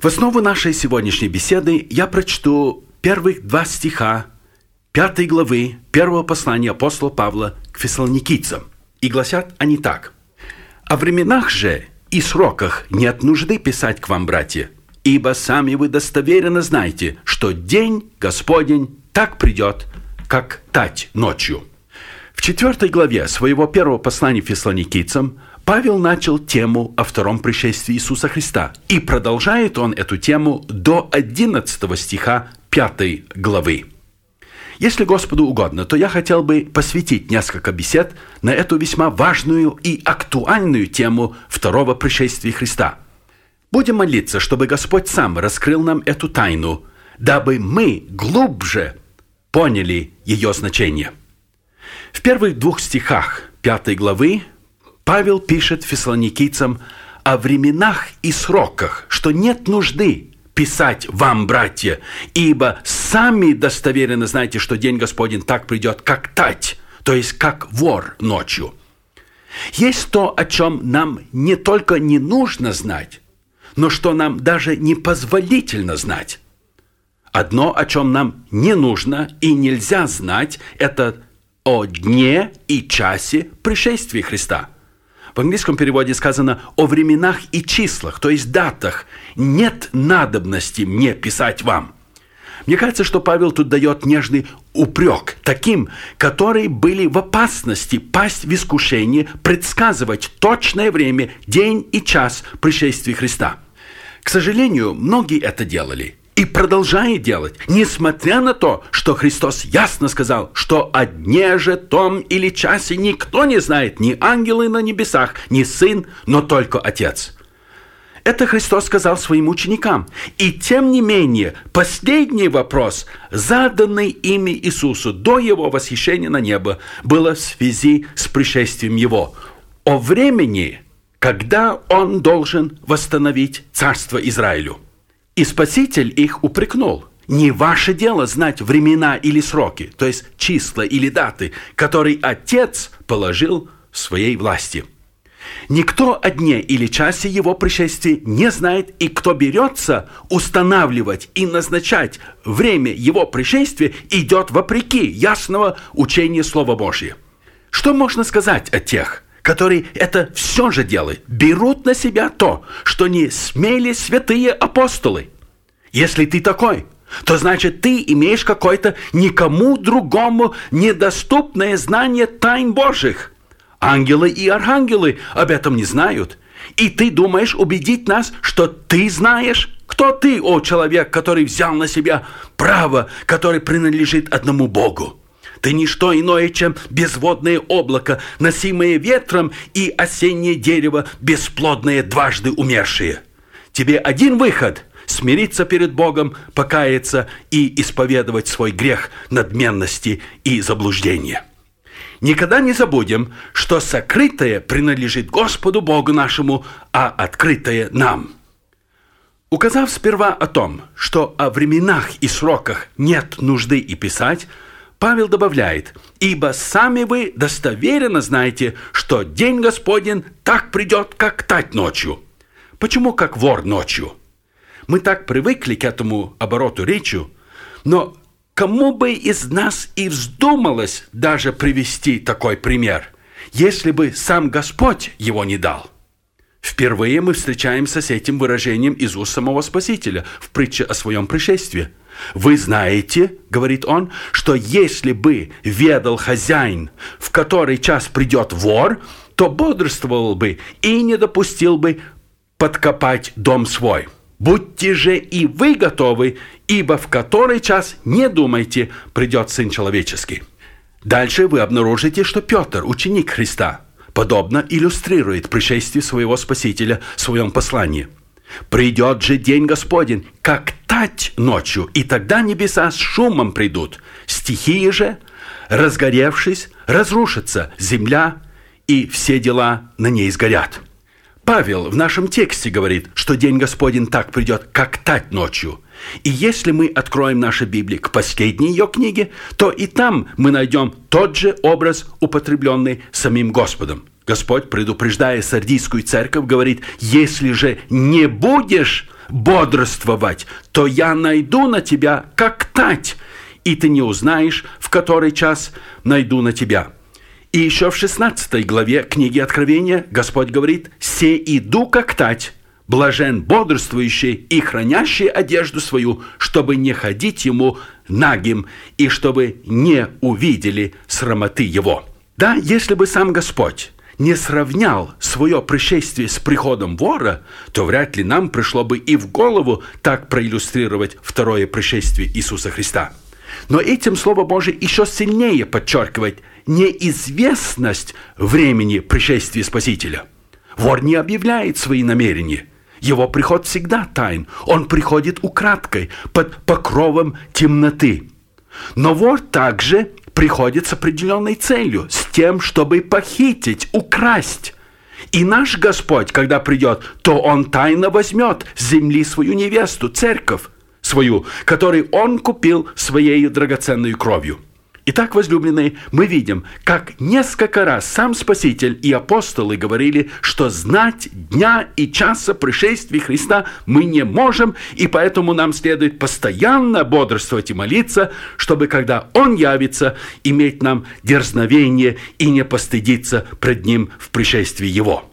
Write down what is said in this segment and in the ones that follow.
В основу нашей сегодняшней беседы я прочту первых 2 стиха 5 главы 1 послания апостола Павла к фессалоникийцам. И гласят они так. «О временах же и сроках нет нужды писать к вам, братья, ибо сами вы достоверно знаете, что день Господень так придет, как тать ночью». В 4 главе своего первого послания фессалоникийцам Павел начал тему о втором пришествии Иисуса Христа, и продолжает он эту тему до 11 стиха 5 главы. Если Господу угодно, то я хотел бы посвятить несколько бесед на эту весьма важную и актуальную тему второго пришествия Христа. Будем молиться, чтобы Господь сам раскрыл нам эту тайну, дабы мы глубже поняли ее значение. В первых 2 стихах 5 главы Павел пишет фессалоникийцам о временах и сроках, что нет нужды писать вам, братья, ибо сами достоверно знаете, что день Господень так придет, как тать, то есть как вор ночью. Есть то, о чем нам не только не нужно знать, но что нам даже непозволительно знать. Одно, о чем нам не нужно и нельзя знать, это о дне и часе пришествия Христа. В английском переводе сказано о временах и числах, то есть датах. Нет надобности мне писать вам. Мне кажется, что Павел тут дает нежный упрек таким, которые были в опасности пасть в искушение предсказывать точное время, день и час пришествия Христа. К сожалению, многие это делали и продолжают делать, несмотря на то, что Христос ясно сказал, что о дне же том или часе никто не знает, ни ангелы на небесах, ни Сын, но только Отец. Это Христос сказал своим ученикам. И тем не менее, последний вопрос, заданный ими Иисусу до Его восхищения на небо, был в связи с пришествием Его. О времени, когда Он должен восстановить царство Израилю. И Спаситель их упрекнул. Не ваше дело знать времена или сроки, то есть числа или даты, которые Отец положил в своей власти. Никто о дне или часе Его пришествия не знает, и кто берется устанавливать и назначать время Его пришествия, идет вопреки ясного учения Слова Божьего. Что можно сказать о тех, которые это все же делают, берут на себя то, что не смели святые апостолы? Если ты такой, то значит ты имеешь какое-то никому другому недоступное знание тайн Божьих. Ангелы и архангелы об этом не знают. И ты думаешь убедить нас, что ты знаешь? Кто ты, о человек, который взял на себя право, которое принадлежит одному Богу? Ты не что иное, чем безводное облако, носимое ветром, и осеннее дерево, бесплодное, дважды умершее. Тебе один выход – смириться перед Богом, покаяться и исповедовать свой грех надменности и заблуждения. Никогда не забудем, что сокрытое принадлежит Господу Богу нашему, а открытое нам. Указав сперва о том, что о временах и сроках нет нужды и писать, Павел добавляет: «Ибо сами вы достоверно знаете, что день Господень так придет, как тать ночью». Почему как вор ночью? Мы так привыкли к этому обороту речи, но кому бы из нас и вздумалось даже привести такой пример, если бы сам Господь его не дал? Впервые мы встречаемся с этим выражением из уст самого Спасителя в притче о своем пришествии. «Вы знаете, — говорит он, — что если бы ведал хозяин, в который час придет вор, то бодрствовал бы и не допустил бы подкопать дом свой. Будьте же и вы готовы, ибо в который час, не думайте, придет Сын Человеческий». Дальше вы обнаружите, что Петр, ученик Христа, подобно иллюстрирует пришествие своего Спасителя в своем послании. «Придет же день Господень, как тать ночью, и тогда небеса с шумом придут, стихии же, разгоревшись, разрушится земля, и все дела на ней сгорят». Павел в нашем тексте говорит, что день Господень так придет, как тать ночью. И если мы откроем нашу Библию к последней ее книге, то и там мы найдем тот же образ, употребленный самим Господом. Господь, предупреждая Сардийскую церковь, говорит: «Если же не будешь бодрствовать, то я найду на тебя, как тать, и ты не узнаешь, в который час найду на тебя». И еще в 16 главе книги Откровения Господь говорит: «Се иду, как тать, блажен бодрствующий и хранящий одежду свою, чтобы не ходить ему нагим, и чтобы не увидели срамоты его». Да, если бы сам Господь не сравнял свое пришествие с приходом вора, то вряд ли нам пришло бы и в голову так проиллюстрировать второе пришествие Иисуса Христа. Но этим Слово Божие еще сильнее подчеркивает неизвестность времени пришествия Спасителя. Вор не объявляет свои намерения. Его приход всегда тайн. Он приходит украдкой, под покровом темноты. Но вор также приходит с определенной целью, с тем, чтобы похитить, украсть. И наш Господь, когда придет, то Он тайно возьмет с земли свою невесту, церковь свою, которую Он купил своей драгоценной кровью. Итак, возлюбленные, мы видим, как несколько раз сам Спаситель и апостолы говорили, что знать дня и часа пришествия Христа мы не можем, и поэтому нам следует постоянно бодрствовать и молиться, чтобы, когда Он явится, иметь нам дерзновение и не постыдиться пред Ним в пришествии Его.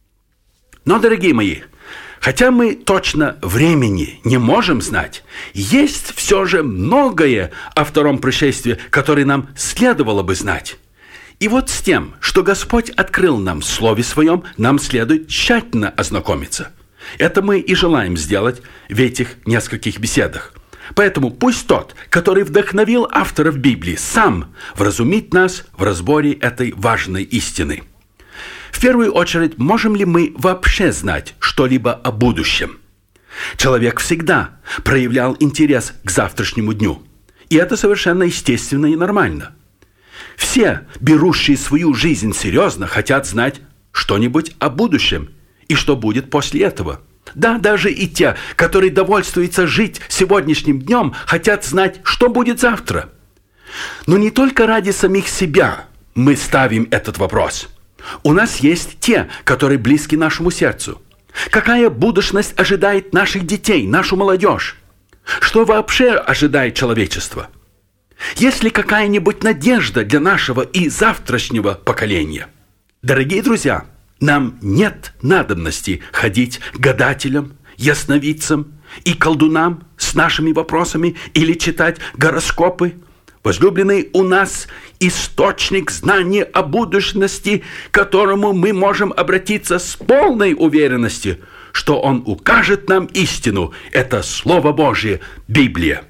Но, дорогие мои, хотя мы точно времени не можем знать, есть все же многое о втором пришествии, которое нам следовало бы знать. И вот с тем, что Господь открыл нам в Слове Своем, нам следует тщательно ознакомиться. Это мы и желаем сделать в этих нескольких беседах. Поэтому пусть тот, который вдохновил авторов Библии, сам вразумит нас в разборе этой важной истины. В первую очередь, можем ли мы вообще знать что-либо о будущем? Человек всегда проявлял интерес к завтрашнему дню. И это совершенно естественно и нормально. Все, берущие свою жизнь серьезно, хотят знать что-нибудь о будущем и что будет после этого. Да, даже и те, которые довольствуются жить сегодняшним днем, хотят знать, что будет завтра. Но не только ради самих себя мы ставим этот вопрос. У нас есть те, которые близки нашему сердцу. Какая будущность ожидает наших детей, нашу молодежь? Что вообще ожидает человечество? Есть ли какая-нибудь надежда для нашего и завтрашнего поколения? Дорогие друзья, нам нет надобности ходить к гадателям, ясновидцам и колдунам с нашими вопросами или читать гороскопы. Возлюбленный, у нас источник знания о будущности, к которому мы можем обратиться с полной уверенностью, что Он укажет нам истину. Это Слово Божие, Библия.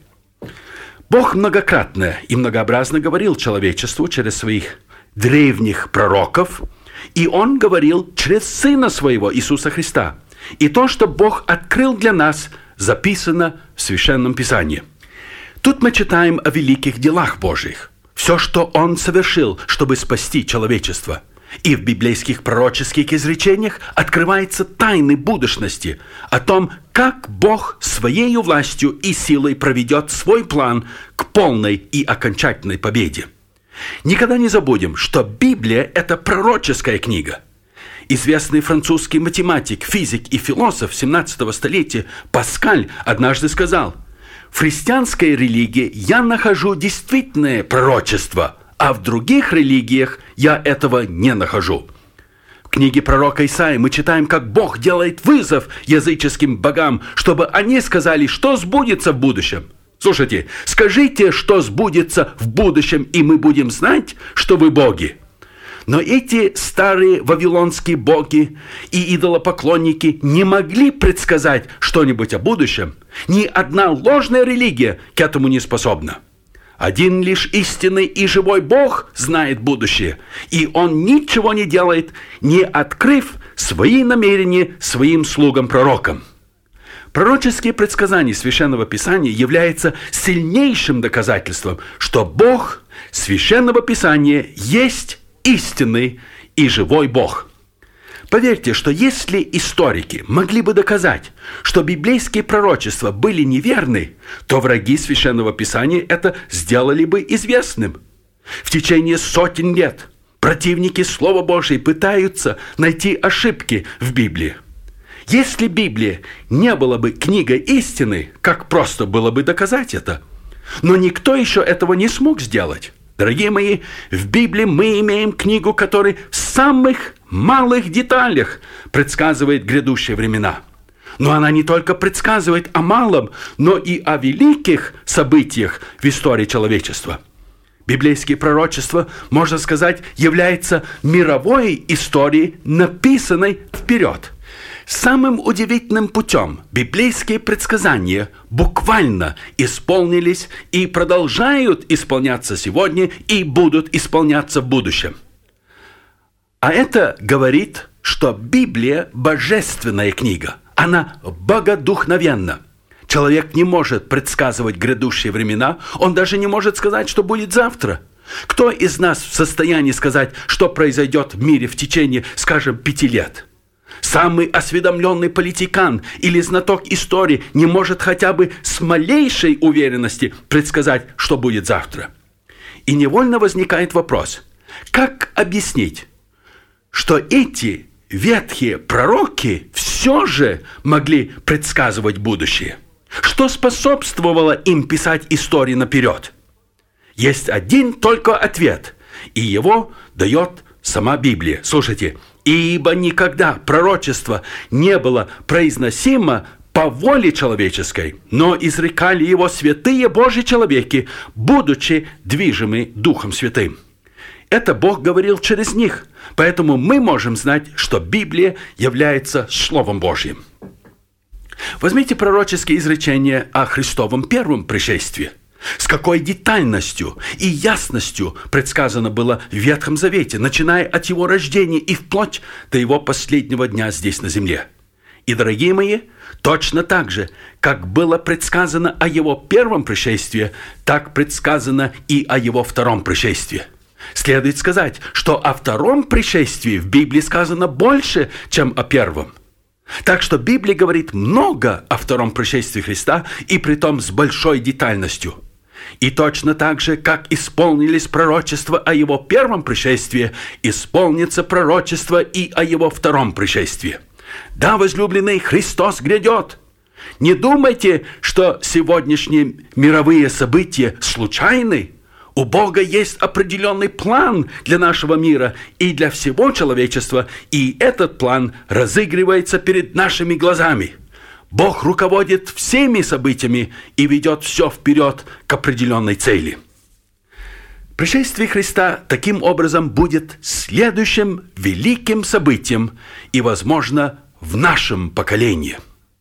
Бог многократно и многообразно говорил человечеству через своих древних пророков, и Он говорил через Сына Своего, Иисуса Христа. И то, что Бог открыл для нас, записано в Священном Писании. Тут мы читаем о великих делах Божьих, все, что Он совершил, чтобы спасти человечество. И в библейских пророческих изречениях открывается тайны будущности о том, как Бог своей властью и силой проведет свой план к полной и окончательной победе. Никогда не забудем, что Библия – это пророческая книга. Известный французский математик, физик и философ 17 столетия Паскаль однажды сказал: «В христианской религии я нахожу действительное пророчество, а в других религиях я этого не нахожу». В книге пророка Исаии мы читаем, как Бог делает вызов языческим богам, чтобы они сказали, что сбудется в будущем. Слушайте, скажите, что сбудется в будущем, и мы будем знать, что вы боги. Но эти старые вавилонские боги и идолопоклонники не могли предсказать что-нибудь о будущем. Ни одна ложная религия к этому не способна. Один лишь истинный и живой Бог знает будущее, и Он ничего не делает, не открыв свои намерения своим слугам-пророкам. Пророческие предсказания Священного Писания являются сильнейшим доказательством, что Бог Священного Писания есть истинный и живой Бог. Поверьте, что если историки могли бы доказать, что библейские пророчества были неверны, то враги Священного Писания это сделали бы известным. В течение сотен лет противники Слова Божьего пытаются найти ошибки в Библии. Если Библия не была бы книгой истины, как просто было бы доказать это? Но никто еще этого не смог сделать. Дорогие мои, в Библии мы имеем книгу, которая в самых малых деталях предсказывает грядущие времена. Но она не только предсказывает о малом, но и о великих событиях в истории человечества. Библейские пророчества, можно сказать, являются мировой историей, написанной вперед. Самым удивительным путем библейские предсказания буквально исполнились и продолжают исполняться сегодня и будут исполняться в будущем. А это говорит, что Библия – божественная книга. Она богодухновенна. Человек не может предсказывать грядущие времена, он даже не может сказать, что будет завтра. Кто из нас в состоянии сказать, что произойдет в мире в течение, скажем, 5 лет? Самый осведомленный политикан или знаток истории не может хотя бы с малейшей уверенности предсказать, что будет завтра. И невольно возникает вопрос, как объяснить, что эти ветхие пророки все же могли предсказывать будущее? Что способствовало им писать истории наперед? Есть один только ответ, и его дает сама Библия. Слушайте, «Ибо никогда пророчество не было произносимо по воле человеческой, но изрекали его святые Божьи человеки, будучи движимы Духом Святым». Это Бог говорил через них, поэтому мы можем знать, что Библия является Словом Божьим. Возьмите пророческие изречения о Христовом первом пришествии. С какой детальностью и ясностью предсказано было в Ветхом Завете, начиная от его рождения и вплоть до его последнего дня здесь на земле. И, дорогие мои, точно так же, как было предсказано о его первом пришествии, так предсказано и о его втором пришествии. Следует сказать, что о втором пришествии в Библии сказано больше, чем о первом. Так что Библия говорит много о втором пришествии Христа, и притом с большой детальностью. И точно так же, как исполнились пророчества о его первом пришествии, исполнится пророчество и о его втором пришествии. Да, возлюбленный, Христос грядет. Не думайте, что сегодняшние мировые события случайны. У Бога есть определенный план для нашего мира и для всего человечества, и этот план разыгрывается перед нашими глазами. Бог руководит всеми событиями и ведет все вперед к определенной цели. Пришествие Христа таким образом будет следующим великим событием и, возможно, в нашем поколении.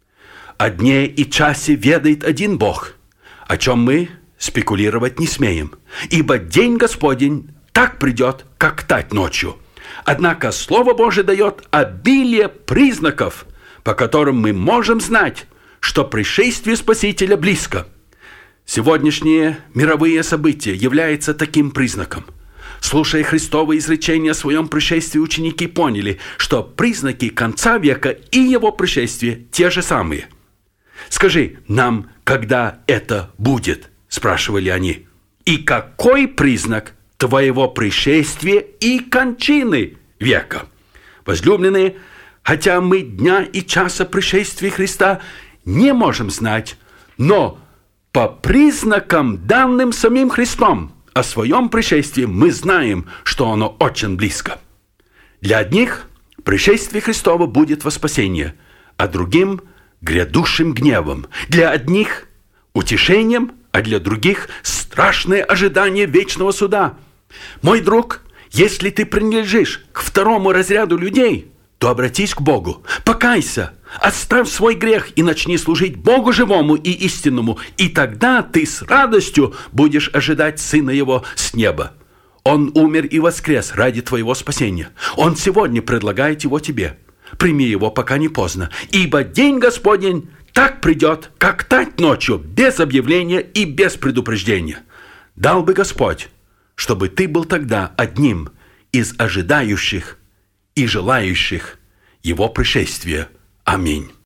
О дне и часе ведает один Бог, о чем мы спекулировать не смеем, ибо день Господень так придет, как тать ночью. Однако Слово Божие дает обилие признаков, по которым мы можем знать, что пришествие Спасителя близко. Сегодняшние мировые события являются таким признаком. Слушая Христово изречение о своем пришествии, ученики поняли, что признаки конца века и его пришествия те же самые. «Скажи нам, когда это будет?» – спрашивали они. «И какой признак твоего пришествия и кончины века?» Возлюбленные, хотя мы дня и часа пришествия Христа не можем знать, но по признакам, данным самим Христом о своем пришествии, мы знаем, что оно очень близко. Для одних пришествие Христово будет во спасение, а другим – грядущим гневом. Для одних – утешением, а для других – страшное ожидание вечного суда. Мой друг, если ты принадлежишь к второму разряду людей – то обратись к Богу, покайся, оставь свой грех и начни служить Богу живому и истинному, и тогда ты с радостью будешь ожидать Сына Его с неба. Он умер и воскрес ради твоего спасения. Он сегодня предлагает его тебе. Прими его, пока не поздно, ибо день Господень так придет, как тать ночью, без объявления и без предупреждения. Дал бы Господь, чтобы ты был тогда одним из ожидающих и желающих Его пришествия. Аминь.